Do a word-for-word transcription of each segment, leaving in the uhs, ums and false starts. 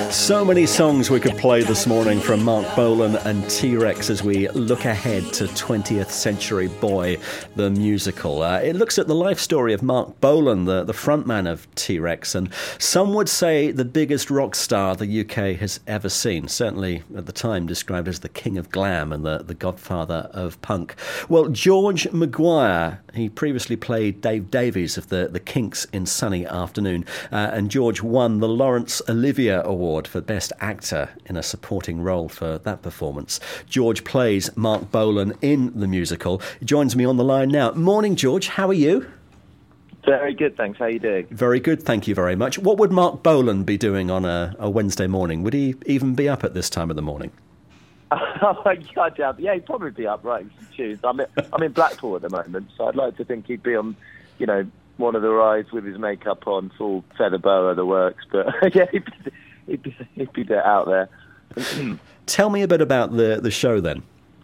So many songs we could play this morning from Marc Bolan and T-Rex as we look ahead to twentieth Century Boy, the musical. Uh, it looks at the life story of Marc Bolan, the, the frontman of T-Rex, and some would say the biggest rock star the U K has ever seen, certainly at the time described as the king of glam and the, the godfather of punk. Well, George Maguire, he previously played Dave Davies of the, the Kinks in Sunny Afternoon, uh, and George won the Laurence Olivier Award for Best Actor in a supporting role for that performance. George plays Marc Bolan in the musical. He joins me on the line now. Morning, George. How are you? Very good, thanks. How are you doing? Very good, thank you very much. What would Marc Bolan be doing on a, a Wednesday morning? Would he even be up at this time of the morning? Oh, yeah, yeah, he'd probably be up writing some tunes. I'm in, I'm in Blackpool at the moment, so I'd like to think he'd be on, you know, one of the rides with his makeup on, full feather boa, the works. But yeah, he'd be, he'd be, he'd be out there. Tell me a bit about the, the show then.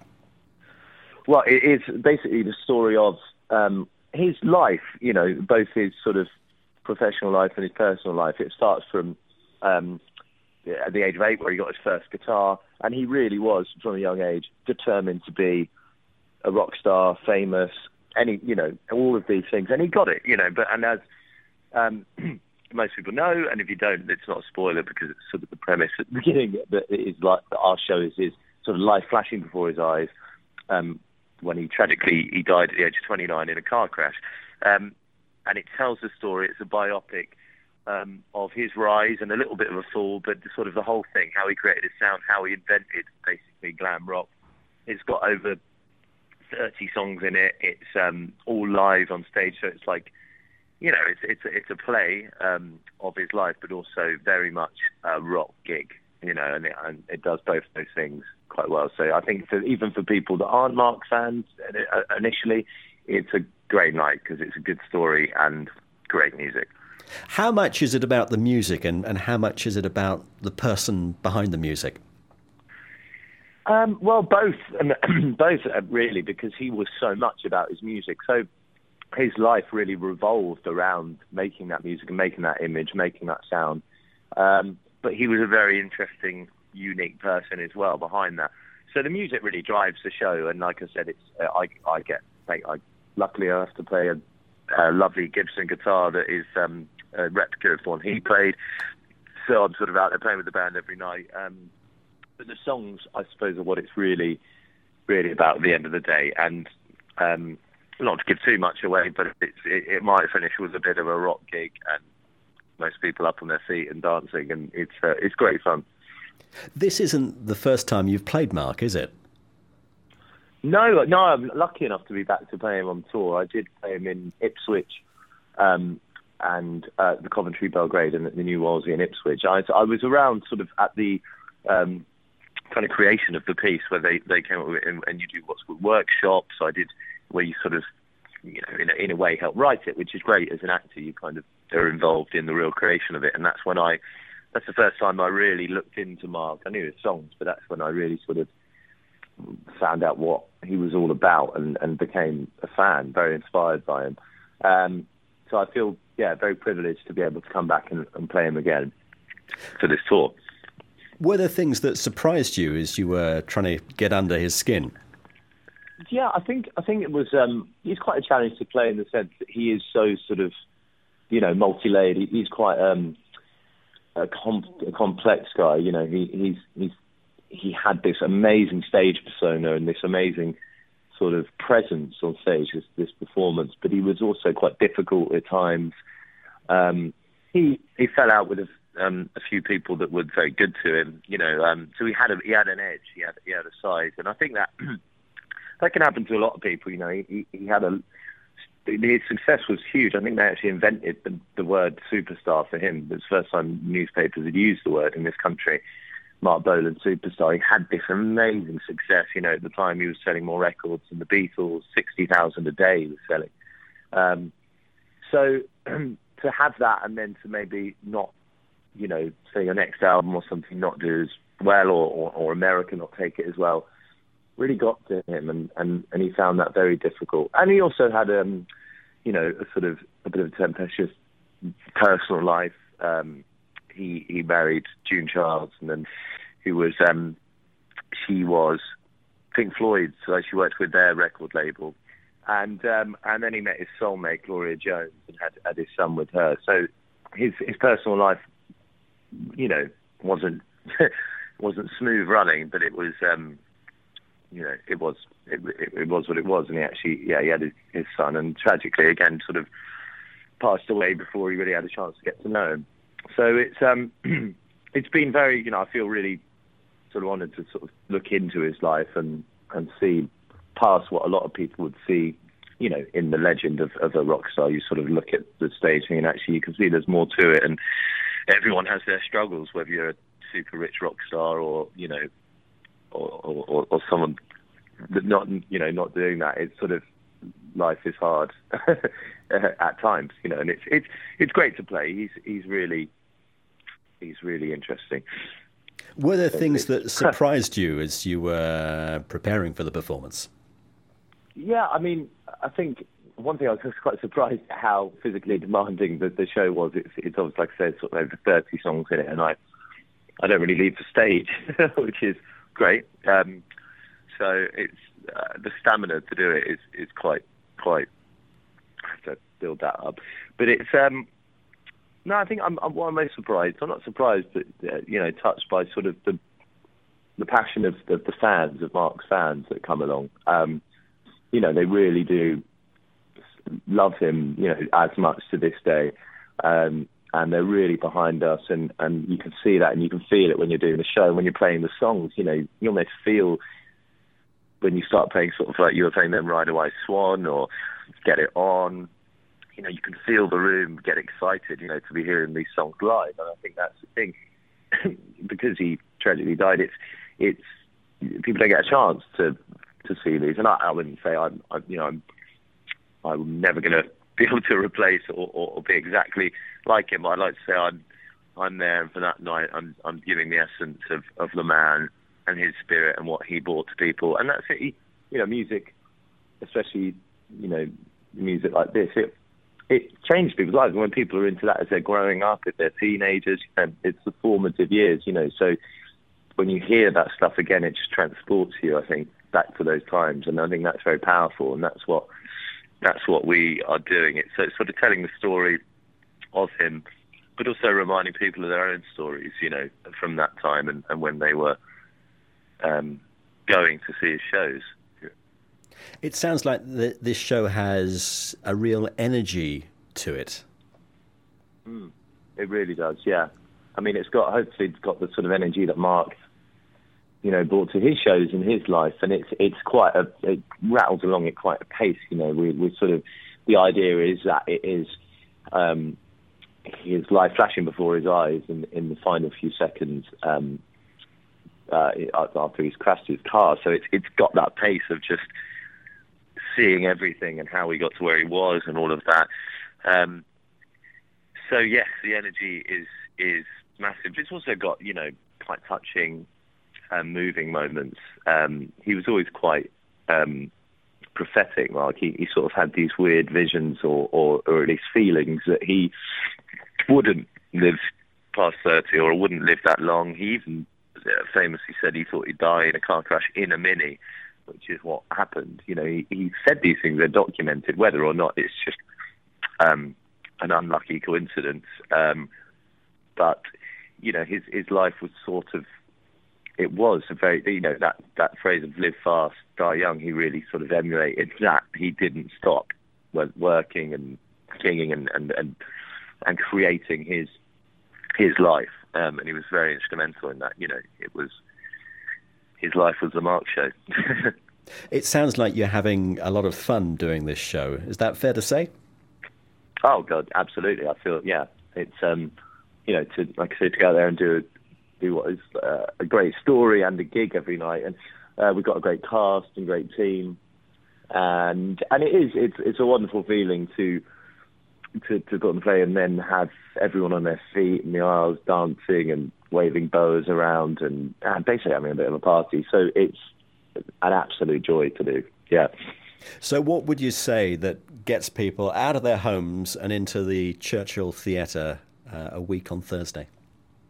Well, it is basically the story of um, his life, you know, both his sort of professional life and his personal life. It starts from um, at the age of eight, where he got his first guitar, and he really was, from a young age, determined to be a rock star, famous, any, you know, all of these things, and he got it, you know. But and as um, most people know, and if you don't, it's not a spoiler because it's sort of the premise at the beginning. That it is like that our show is his sort of life flashing before his eyes um, when he tragically he died at the age of twenty-nine in a car crash, um, and it tells the story. It's a biopic um, of his rise and a little bit of a fall, but sort of the whole thing, how he created his sound, how he invented basically glam rock. It's got over thirty songs in it. It's um, all live on stage, so it's like, you know, it's it's it's a play um, of his life, but also very much a rock gig, you know, and it, and it does both those things quite well. So I think for, even for people that aren't Marc fans uh, initially, it's a great night because it's a good story and great music. How much is it about the music, and, and how much is it about the person behind the music? Um, well, both, and both really, because he was so much about his music. So his life really revolved around making that music and making that image, making that sound. Um, but he was a very interesting, unique person as well behind that. So the music really drives the show. And like I said, it's uh, I, I get, I, I luckily I have to play a, a lovely Gibson guitar that is um, a replica of one he played. So I'm sort of out there playing with the band every night. Um, But the songs, I suppose, are what it's really, really about at the end of the day. And um, not to give too much away, but it's, it, it might finish with a bit of a rock gig and most people up on their feet and dancing, and it's uh, it's great fun. This isn't the first time you've played Marc, is it? No, no, I'm lucky enough to be back to play him on tour. I did play him in Ipswich um, and uh, the Coventry Belgrade and the New Wolsey in Ipswich. I, I was around sort of at the Um, kind of creation of the piece where they, they came up with it, and, and you do what's called workshops. So I did where you sort of, you know, in a, in a way help write it, which is great as an actor. You kind of are involved in the real creation of it, and that's when I, that's the first time I really looked into Marc. I knew his songs, but that's when I really sort of found out what he was all about and, and became a fan, very inspired by him. Um, so I feel, yeah, very privileged to be able to come back and, and play him again for this tour. Were there things that surprised you as you were trying to get under his skin? Yeah, I think I think it was. Um, he's quite a challenge to play in the sense that he is so sort of, you know, multi-layered. He, he's quite um, a, com- a complex guy. You know, he he's he's he had this amazing stage persona and this amazing sort of presence on stage, this, this performance. But he was also quite difficult at times. Um, he he fell out with a Um, a few people that were very good to him, you know. Um, so he had a, he had an edge, he had he had a size, and I think that that can happen to a lot of people. You know, he, he had a his success was huge. I think they actually invented the, the word superstar for him. It was the first time newspapers had used the word in this country. Marc Bolan, superstar. He had this amazing success. You know, at the time he was selling more records than the Beatles. Sixty thousand a day he was selling. Um, so to have that, and then to maybe not, you know, say your next album or something not do as well, or, or, or America not take it as well, really got to him, and, and, and he found that very difficult. And he also had, um, you know, a sort of a bit of a tempestuous personal life. Um, he he married June Charles, and then who was um, she was Pink Floyd, so she worked with their record label, and um, and then he met his soulmate Gloria Jones and had had his son with her. So his his personal life, you know, wasn't wasn't smooth running, but it was. Um, You know, it was it, it, it was what it was, and he actually, yeah, he had his, his son, and tragically, again, sort of passed away before he really had a chance to get to know him. So it's um, it's been very, you know, I feel really sort of honoured to sort of look into his life and and see past what a lot of people would see, you know, in the legend of, of a rock star. You sort of look at the stage and actually you can see there's more to it, and everyone has their struggles, whether you're a super rich rock star or, you know, Or, or, or someone that not, you know, not doing that. It's sort of, life is hard at times, you know, and it's it's it's great to play. He's he's really he's really interesting. Were there things that surprised you as you were preparing for the performance? Yeah, I mean, I think one thing I was just quite surprised at how physically demanding the, the show was. It's it's obviously, like I said, sort of over thirty songs in it, and I I don't really leave the stage, which is great. Um, so it's uh, the stamina to do it is, is quite quite. I have to build that up, but it's um, no. I think I'm, I'm well, I'm most surprised. I'm not surprised, but uh, you know, touched by sort of the the passion of the, the fans, of Mark's fans that come along. Um, you know, they really do love him. You know, as much to this day. Um, And they're really behind us, and, and you can see that, and you can feel it when you're doing the show, when you're playing the songs. You know, you almost feel when you start playing, sort of like you were playing them Ride a White Swan or Get It On. You know, you can feel the room get excited, you know, to be hearing these songs live. And I think that's the thing, because he tragically died. It's it's people don't get a chance to to see these, and I, I wouldn't say I'm, I, you know, I'm I'm never going to be able to replace or, or, or be exactly like him. I'd like to say I'm I'm there, and for that night I'm I'm giving the essence of, of the man and his spirit and what he brought to people. And that's it. He, you know, music, especially, you know, music like this, it it changed people's lives. When people are into that as they're growing up, if they're teenagers, and it's the formative years, you know. So when you hear that stuff again, it just transports you, I think, back to those times. And I think that's very powerful, and that's what that's what we are doing. It's so it's sort of telling the story of him, but also reminding people of their own stories, you know, from that time and, and when they were um, going to see his shows. It sounds like the, this show has a real energy to it. Mm, it really does, yeah. I mean, it's got, hopefully it's got the sort of energy that Mark, you know, brought to his shows in his life, and it's it's quite a, it rattles along at quite a pace, you know. We, we sort of, the idea is that it is um, his life flashing before his eyes in, in the final few seconds um, uh, after he's crashed his car. So it's it's got that pace of just seeing everything and how he got to where he was and all of that. Um, so yes, the energy is is massive. It's also got, you know, quite touching, um, moving moments. Um, he was always quite um, prophetic. Like he, he sort of had these weird visions, or, or or at least feelings that he wouldn't live past thirty or wouldn't live that long. He even famously said he thought he'd die in a car crash in a Mini, which is what happened. You know, he, he said these things are documented, whether or not it's just um, an unlucky coincidence. Um, but, you know, his his life was sort of, it was a very, you know, that, that phrase of live fast, die young, he really sort of emulated that. He didn't stop working and singing and, and, and, and creating his his life. Um, and he was very instrumental in that. You know, it was, his life was the Mark show. It sounds like you're having a lot of fun doing this show. Is that fair to say? Oh God, absolutely. I feel, yeah, it's, um, you know, to, like I said, to go out there and do, do what is uh, a great story and a gig every night. And uh, we've got a great cast and great team. And, and it is, it's, it's a wonderful feeling to, to, to go and play and then have everyone on their feet in the aisles dancing and waving boas around and, and basically having a bit of a party. So it's an absolute joy to do. Yeah. So what would you say that gets people out of their homes and into the Churchill Theatre uh, a week on Thursday?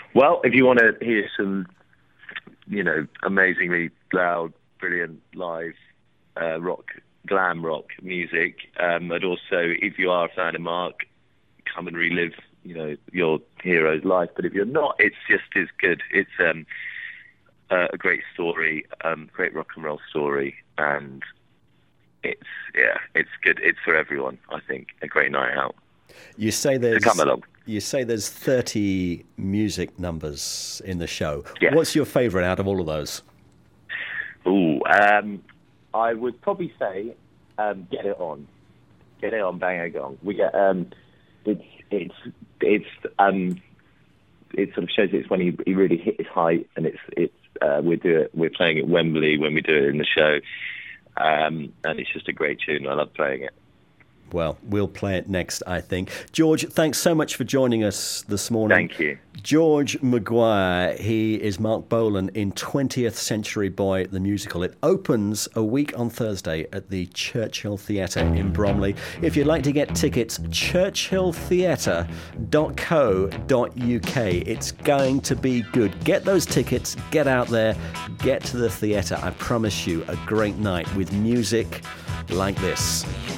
Well, if you want to hear some, you know, amazingly loud, brilliant live uh, rock, glam rock music, um, and also if you are a fan of Mark, come and relive, you know, your hero's life. But if you're not, it's just as good. It's um, uh, a great story, um, great rock and roll story, and it's yeah, it's good. It's for everyone, I think. A great night out. You say there's to come along. You say there's thirty music numbers in the show. Yes. What's your favourite out of all of those? Ooh, um, I would probably say um, "Get It On," "Get It On," Bang a Gong. We get um, it's it's it's um, it sort of shows it's when he, he really hit his height, and it's it's uh, we do it. We're playing at Wembley when we do it in the show, um, and it's just a great tune. I love playing it. Well, we'll play it next, I think. George, thanks so much for joining us this morning. Thank you. George Maguire, he is Marc Bolan in twentieth Century Boy, the musical. It opens a week on Thursday at the Churchill Theatre in Bromley. If you'd like to get tickets, churchill theatre dot co dot uk. It's going to be good. Get those tickets, get out there, get to the theatre. I promise you a great night with music like this.